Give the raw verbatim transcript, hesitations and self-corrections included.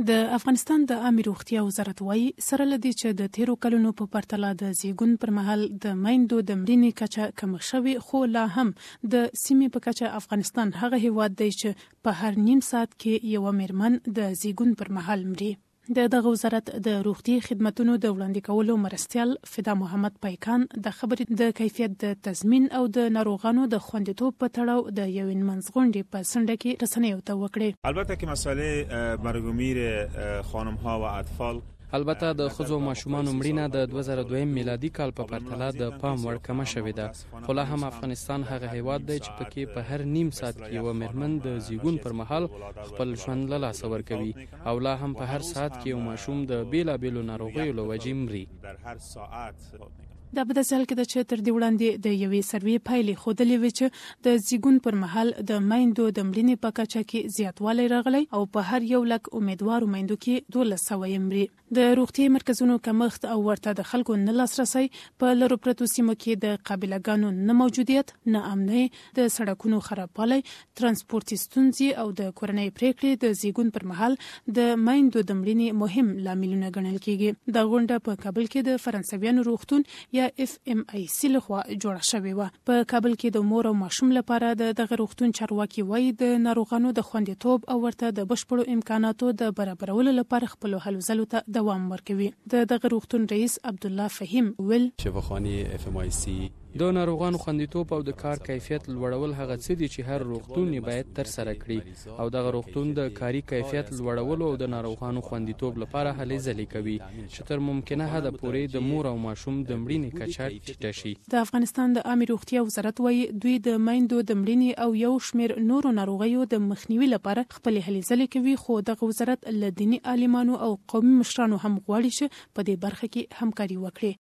د افغانستان د عامه روغتیا وزارت وايي سره لدی چې د تیرو کلونو په پرتله د زیږون پر مهال د میندو د مړینې کچه کم شوې، خو لا هم د سیمې په کچه افغانستان هغه هیواد دی چې په هر نیم ساعت کې یو میرمن د زیږون پر مهال مري. د دغه وزارت د روغتي خدماتو د وړاندې کولو مرستیال فدا محمد پایکان د خبرې د کیفیت د تضمین او د ناروغانو د خوندیتوب په تړاو د یو منځغونډې په سنډه کې رسنیو ته وکړې. البته که مسئله مرگ و میر خانم ها و اطفال، البته د ښځو ماشومانو مړینه د دوه زره دوه میلادي کال په پرتله د پام وړ کمه شوې ده، خو لا هم افغانستان هغه هیواد دی چې پکې په هر نیم ساعت کې یو میرمن د زیږون پر مهال خپل ژوند له لاسه ورکوي او لا هم په هر ساعت کې یو ماشوم د بیلابیلو ناروغیو له وجې مري. دا په داسې حال کې ده چې تر دې وړاندې د یوې سروې پایلې ښودلې وې چې د زیږون پر مهال د میندو د مړینې په کچه کې زیاتوالی راغلی او په هر یو لک امیدوارو میندو کې دولس سوه یې مري. د روغتي مرکزونو کمښت او ورته د خلکو نه لاسرسی، په لرو پرتو سیمو کې د قابلهګانو نه موجودیت، نه امنۍ، د سړکونو خرابوالی، ترانسپورتي ستونزې او د کورنۍ پریکړې د زیږون پر مهال د میندو د مړینې مهم لاملونه ګڼل کیږي. دا غونډه په کابل کې د فرانسویانو روغتون یا اف ام آی سی لخوا جوړه شوې وه. په کابل کې د مور او ماشوم لپاره د دغه روغتون چارواکي وایي د ناروغانو د خوندیتوب او ورته د بشپړو امکاناتو د برابرولو لپاره خپلو هلو ځلو ته دوام ورکوي. د دغه روغتون رئیس عبدالله فهیم ویل شفاخانه اف ام آی سی د ناروغانو خوندیتوب او د کار کیفیت لوړول هغه څه دي چې هر روغتون یې باید تر سره کړي او دغه روغتون د کاري کیفیت لوړولو او د ناروغانو خوندیتوب لپاره هلې ځلې کوي چې تر ممکنه حده پورې د مور او ماشوم د مړینې کچه ټیټه شي. د افغانستان د عامه روغتیا وزارت وايي دوی د میندو د مړینې او یو شمېر نورو ناروغیو د مخنیوي لپاره خپلې هلې ځلې کوي، خو دغه وزارت له دیني عالمانو او قومي مشرانو هم غواړي چې په دې برخه کې همکاري وکړي.